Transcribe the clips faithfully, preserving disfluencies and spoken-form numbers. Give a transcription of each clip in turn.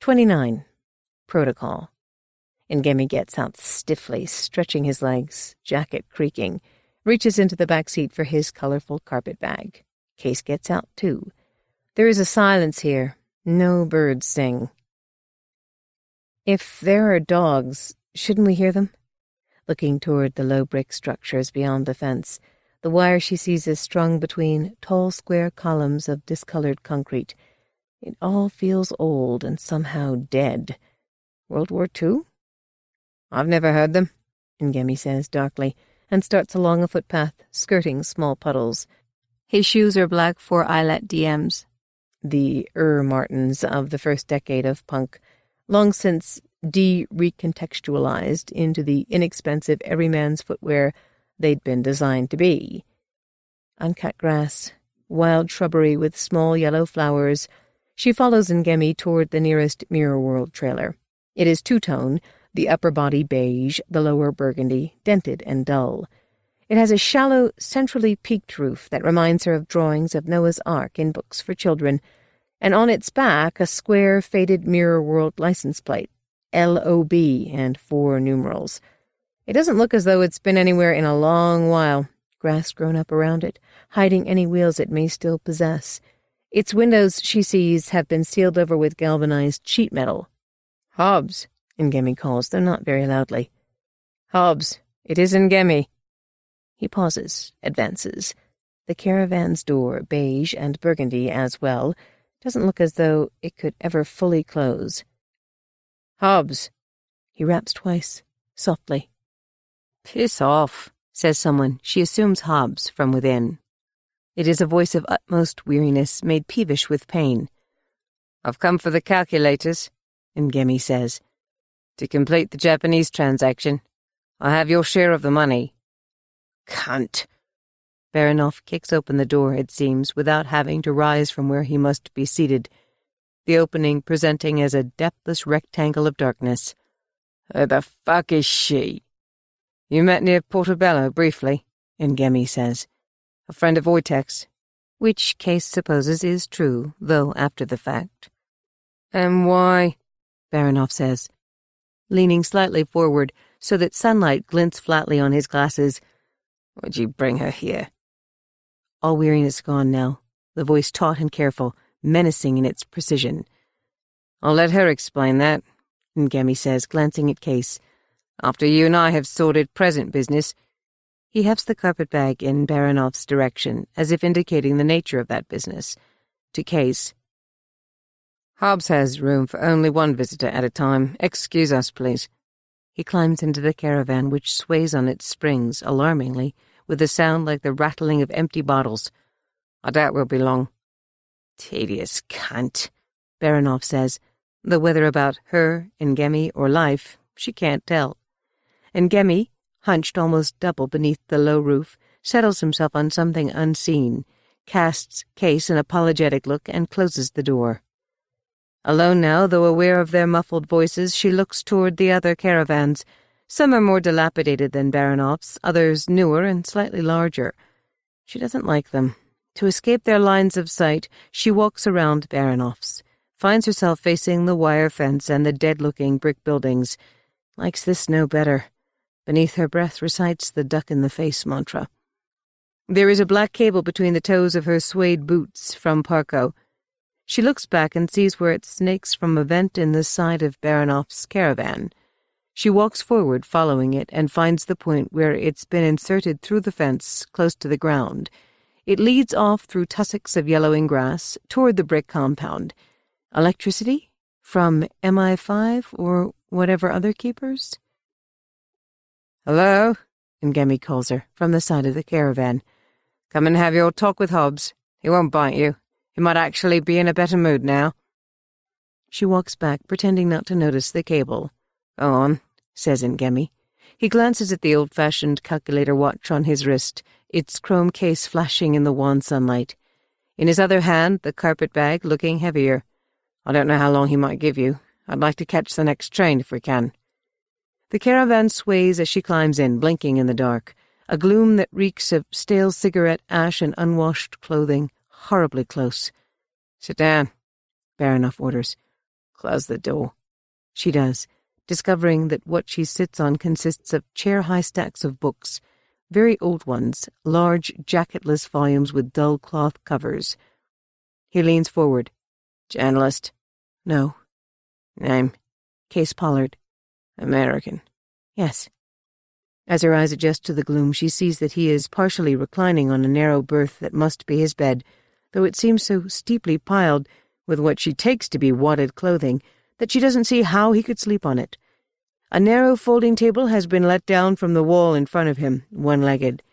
twenty-nine. Protocol. Ngemi gets out stiffly, stretching his legs, jacket creaking, reaches into the back seat for his colorful carpet bag. Case gets out, too. There is a silence here. No birds sing. If there are dogs, shouldn't we hear them? Looking toward the low brick structures beyond the fence, the wire she sees is strung between tall square columns of discolored concrete. It all feels old and somehow dead. World War Two? I've never heard them, Ngemi says darkly, and starts along a footpath, skirting small puddles. His shoes are black four eyelet D Ms, the Ur Martins of the first decade of punk, long since de-recontextualized into the inexpensive everyman's footwear they'd been designed to be. Uncut grass, wild shrubbery with small yellow flowers. She follows Ngemi toward the nearest Mirror World trailer. It is two-tone, the upper body beige, the lower burgundy, dented and dull. It has a shallow, centrally peaked roof that reminds her of drawings of Noah's Ark in books for children, and on its back a square, faded Mirror World license plate, L O B and four numerals. It doesn't look as though it's been anywhere in a long while, grass grown up around it, hiding any wheels it may still possess. Its windows, she sees, have been sealed over with galvanized sheet metal. Hobbs, Ngemi calls, though not very loudly. Hobbs, it is Ngemi. He pauses, advances. The caravan's door, beige and burgundy as well, doesn't look as though it could ever fully close. Hobbs. He raps twice, softly. Piss off, says someone. She assumes Hobbs from within. It is a voice of utmost weariness, made peevish with pain. I've come for the calculators, Ngemi says. To complete the Japanese transaction. I have your share of the money. Cunt. Baranov kicks open the door, it seems, without having to rise from where he must be seated, the opening presenting as a depthless rectangle of darkness. Who the fuck is she? You met near Portobello briefly, Ngemi says. A friend of Wojtek's, which Case supposes is true, though after the fact. And why? Baranov says, leaning slightly forward so that sunlight glints flatly on his glasses. Why'd you bring her here? All weariness gone now, the voice taut and careful, menacing in its precision. I'll let her explain that, Ngemi says, glancing at Case. After you and I have sorted present business. He hefts the carpet-bag in Baranov's direction, as if indicating the nature of that business. To Case. Hobbs has room for only one visitor at a time. Excuse us, please. He climbs into the caravan, which sways on its springs, alarmingly, with a sound like the rattling of empty bottles. I doubt we'll be long. Tedious cunt, Baranov says, though whether about her, Ngemi, or life, she can't tell. Ngemi, hunched almost double beneath the low roof, settles himself on something unseen, casts Case an apologetic look, and closes the door. Alone now, though aware of their muffled voices, she looks toward the other caravans. Some are more dilapidated than Baranov's, others newer and slightly larger. She doesn't like them. To escape their lines of sight, she walks around Baranov's, finds herself facing the wire fence and the dead-looking brick buildings. Likes this no better. Beneath her breath recites the duck-in-the-face mantra. There is a black cable between the toes of her suede boots from Parco. She looks back and sees where it snakes from a vent in the side of Baranov's caravan. She walks forward, following it, and finds the point where it's been inserted through the fence, close to the ground. It leads off through tussocks of yellowing grass, toward the brick compound. Electricity? From M I five, or whatever other keepers? Hello? Ngemi calls her, from the side of the caravan. Come and have your talk with Hobbs. He won't bite you. He might actually be in a better mood now. She walks back, pretending not to notice the cable. Go on, says Ngemi. He glances at the old-fashioned calculator watch on his wrist, its chrome case flashing in the wan sunlight. In his other hand, the carpet-bag looking heavier. I don't know how long he might give you. I'd like to catch the next train if we can. The caravan sways as she climbs in, blinking in the dark, a gloom that reeks of stale cigarette ash and unwashed clothing, horribly close. Sit down, Baranov orders. Close the door. She does, discovering that what she sits on consists of chair-high stacks of books, very old ones, large, jacketless volumes with dull cloth covers. He leans forward. Journalist? No. Name? Case Pollard. American? Yes. As her eyes adjust to the gloom, she sees that he is partially reclining on a narrow berth that must be his bed, though it seems so steeply piled with what she takes to be wadded clothing that she doesn't see how he could sleep on it. A narrow folding table has been let down from the wall in front of him, one-legged.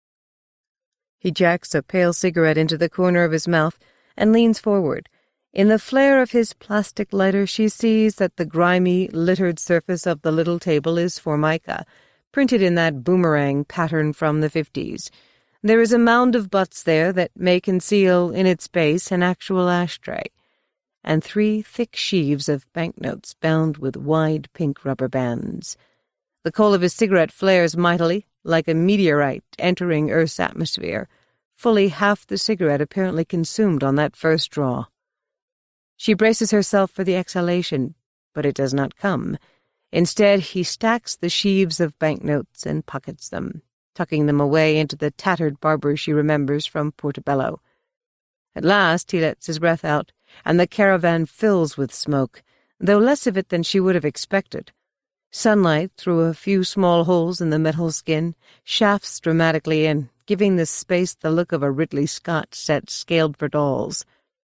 He jacks a pale cigarette into the corner of his mouth and leans forward. In the flare of his plastic lighter, she sees that the grimy, littered surface of the little table is formica, printed in that boomerang pattern from the fifties. There is a mound of butts there that may conceal in its base an actual ashtray, and three thick sheaves of banknotes bound with wide pink rubber bands. The coal of his cigarette flares mightily, like a meteorite entering Earth's atmosphere, fully half the cigarette apparently consumed on that first draw. She braces herself for the exhalation, but it does not come. Instead, he stacks the sheaves of banknotes and pockets them, tucking them away into the tattered Barbour she remembers from Portobello. At last he lets his breath out, and the caravan fills with smoke, though less of it than she would have expected. Sunlight through a few small holes in the metal skin shafts dramatically in, giving the space the look of a Ridley Scott set scaled for dolls.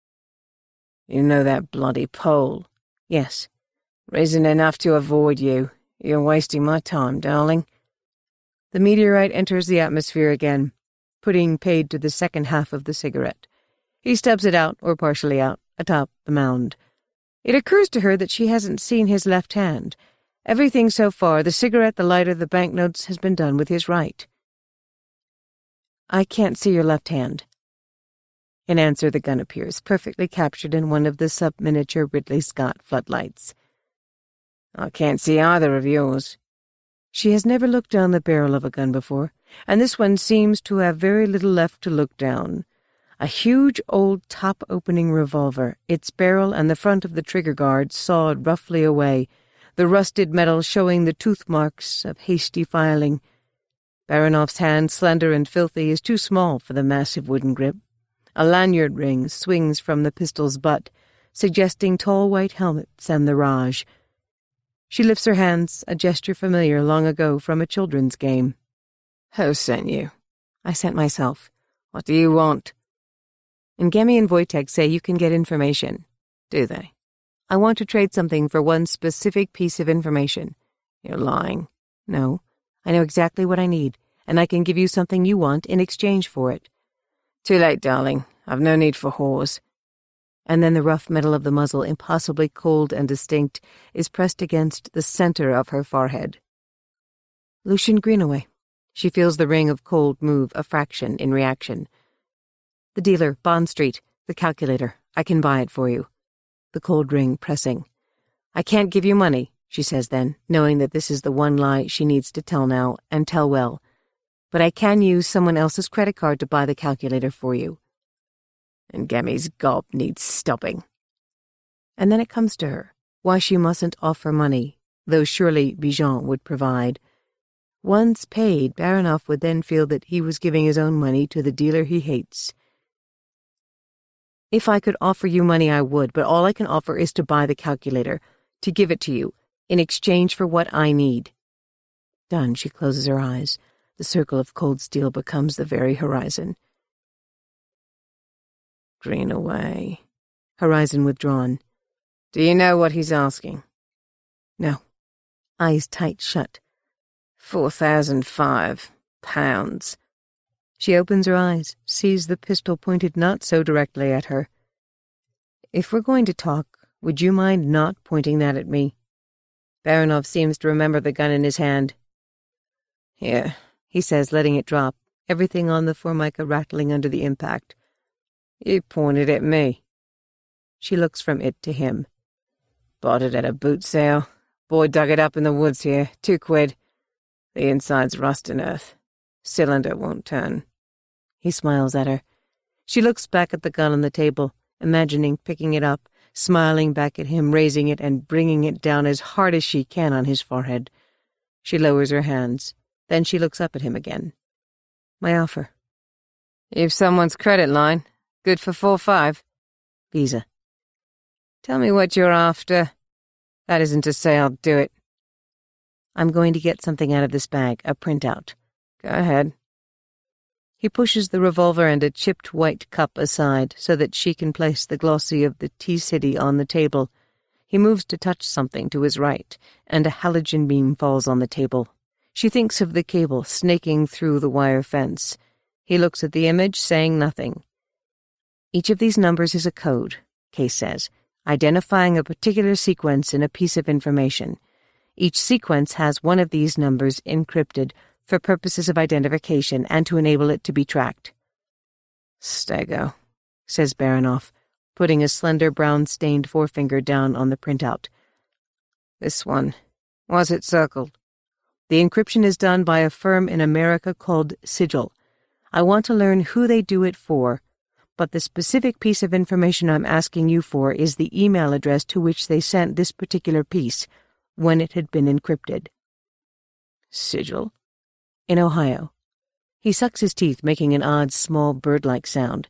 You know that bloody pole? Yes. Reason enough to avoid you. You're wasting my time, darling. The meteorite enters the atmosphere again, putting paid to the second half of the cigarette. He stubs it out, or partially out, atop the mound. It occurs to her that she hasn't seen his left hand. Everything so far, the cigarette, the lighter, the banknotes, has been done with his right. I can't see your left hand. In answer, the gun appears, perfectly captured in one of the sub-miniature Ridley Scott floodlights. I can't see either of yours. She has never looked down the barrel of a gun before, and this one seems to have very little left to look down. A huge old top-opening revolver, its barrel and the front of the trigger guard sawed roughly away, the rusted metal showing the tooth marks of hasty filing. Baronoff's hand, slender and filthy, is too small for the massive wooden grip. A lanyard ring swings from the pistol's butt, suggesting tall white helmets and the Raj. She lifts her hands, a gesture familiar long ago from a children's game. Who sent you? I sent myself. What do you want? Ngemi and Wojtek say you can get information. Do they? I want to trade something for one specific piece of information. You're lying. No. I know exactly what I need, and I can give you something you want in exchange for it. Too late, darling. I've no need for whores. And then the rough metal of the muzzle, impossibly cold and distinct, is pressed against the center of her forehead. Lucian Greenaway. She feels the ring of cold move a fraction in reaction. The dealer, Bond Street, the calculator. I can buy it for you. The cold ring pressing. I can't give you money, she says then, knowing that this is the one lie she needs to tell now, and tell well. But I can use someone else's credit card to buy the calculator for you. And Ngemi's gob needs stopping. And then it comes to her, why she mustn't offer money, though surely Bijan would provide. Once paid, Baronoff would then feel that he was giving his own money to the dealer he hates. If I could offer you money, I would, but all I can offer is to buy the calculator, to give it to you, in exchange for what I need. Done, she closes her eyes. The circle of cold steel becomes the very horizon. Greenaway. Horizon withdrawn. Do you know what he's asking? No. Eyes tight shut. Four thousand five pounds. She opens her eyes, sees the pistol pointed not so directly at her. If we're going to talk, would you mind not pointing that at me? Baronoff seems to remember the gun in his hand. Here, he says, letting it drop, everything on the formica rattling under the impact. You pointed at me. She looks from it to him. Bought it at a boot sale. Boy dug it up in the woods here. Two quid. The inside's rust and earth. Cylinder won't turn. He smiles at her. She looks back at the gun on the table, imagining picking it up, smiling back at him, raising it and bringing it down as hard as she can on his forehead. She lowers her hands. Then she looks up at him again. My offer. You've someone's credit line. Good for four five. Visa. Tell me what you're after. That isn't to say I'll do it. I'm going to get something out of this bag, a printout. Go ahead. He pushes the revolver and a chipped white cup aside so that she can place the glossy of the Tea-City on the table. He moves to touch something to his right, and a halogen beam falls on the table. She thinks of the cable snaking through the wire fence. He looks at the image, saying nothing. Each of these numbers is a code, Case says, identifying a particular sequence in a piece of information. Each sequence has one of these numbers encrypted for purposes of identification and to enable it to be tracked. Stego, says Baronoff, putting a slender brown-stained forefinger down on the printout. This one. Was it circled? The encryption is done by a firm in America called Sigil. I want to learn who they do it for, but the specific piece of information I'm asking you for is the email address to which they sent this particular piece when it had been encrypted. Sigil? In Ohio. He sucks his teeth, making an odd, small, bird-like sound.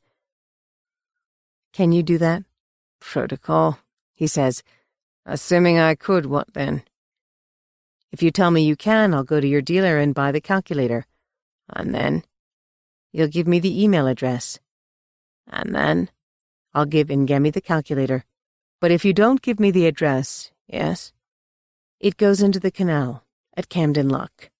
Can you do that? Protocol, he says. Assuming I could, what then? If you tell me you can, I'll go to your dealer and buy the calculator. And then? You'll give me the email address. And then? I'll give Ngemi the calculator. But if you don't give me the address... Yes? It goes into the canal, at Camden Lock.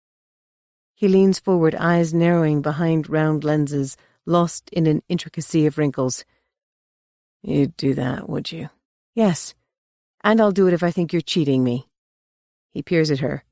He leans forward, eyes narrowing behind round lenses, lost in an intricacy of wrinkles. You'd do that, would you? Yes. And I'll do it if I think you're cheating me. He peers at her.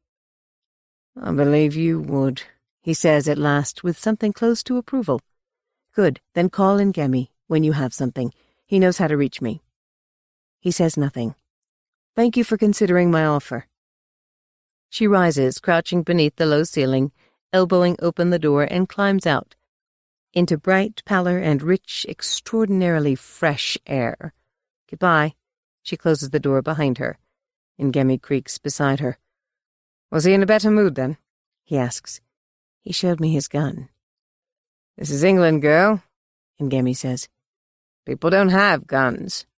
I believe you would, he says at last, with something close to approval. Good, then call Ngemi when you have something. He knows how to reach me. He says nothing. Thank you for considering my offer. She rises, crouching beneath the low ceiling, elbowing open the door, and climbs out, into bright pallor and rich, extraordinarily fresh air. Goodbye. She closes the door behind her. Ngemi creaks beside her. Was he in a better mood, then? He asks. He showed me his gun. This is England, girl, Ngemi says. People don't have guns.